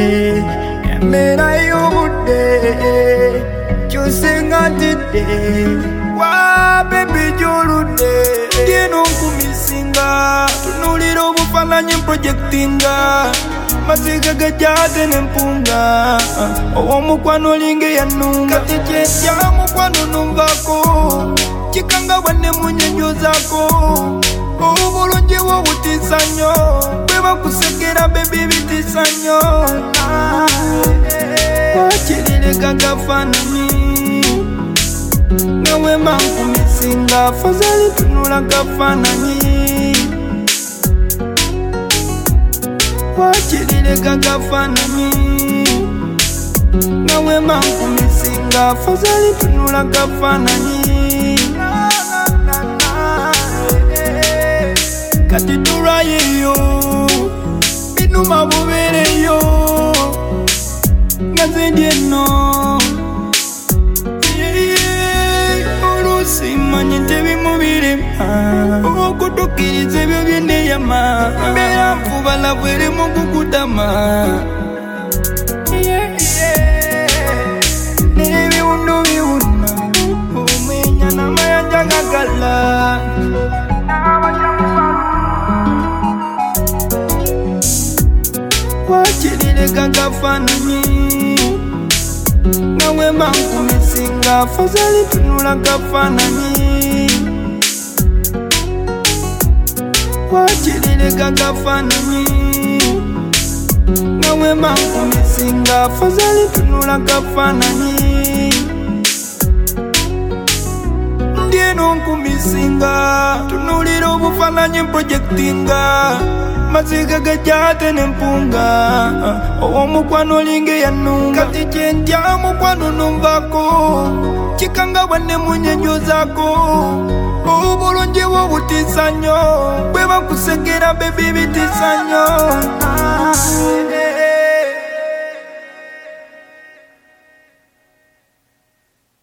embeera y'obudde ky'osenga ntidde wa bebi gy'oludde ndieno nkumisinga tunuulira obufaananyi projektinga maziga gajjaate n'empunga ow'omukwano olinga eyannunga kati kyetya mukwano numvako kikanga bwanne mu nnyonjo zaako obulungi bwo butiisa nnyo bwe bakusekera bebi bitiisa nnyo wakirire kagafaananyi nga wema nkumisinga fazali tunula gafaananyi wakirire kagafaananyi nga wema nkumisinga fazali tunula gafaananyi kati tulwayeyo binuma bubeereyo nga nze ndyenno oluusi manyi tebimubirema okutukkiriza ebyo byeneyama mbeera nfubala bwerimu kukutama n'ebiwundu biwuna omwenya n'amayanja gagala wakirire kagafaananyi nga wema nkumisinga fazali tunula gafaananyi wakirire kagafaananyi nga wema nkumisinga fazali tunula gafaananyi ndieno nkumisinga tunuulira obufaananyi projektinga maziga gajjaate n'empunga ow'omukwano olinga eyannunga kati kyentya mukwano numvako kikanga bwanne mu nnyonjo zaako obulungi bwo butiisa nnyo bwe bakusekera bebi bitiisa nnyo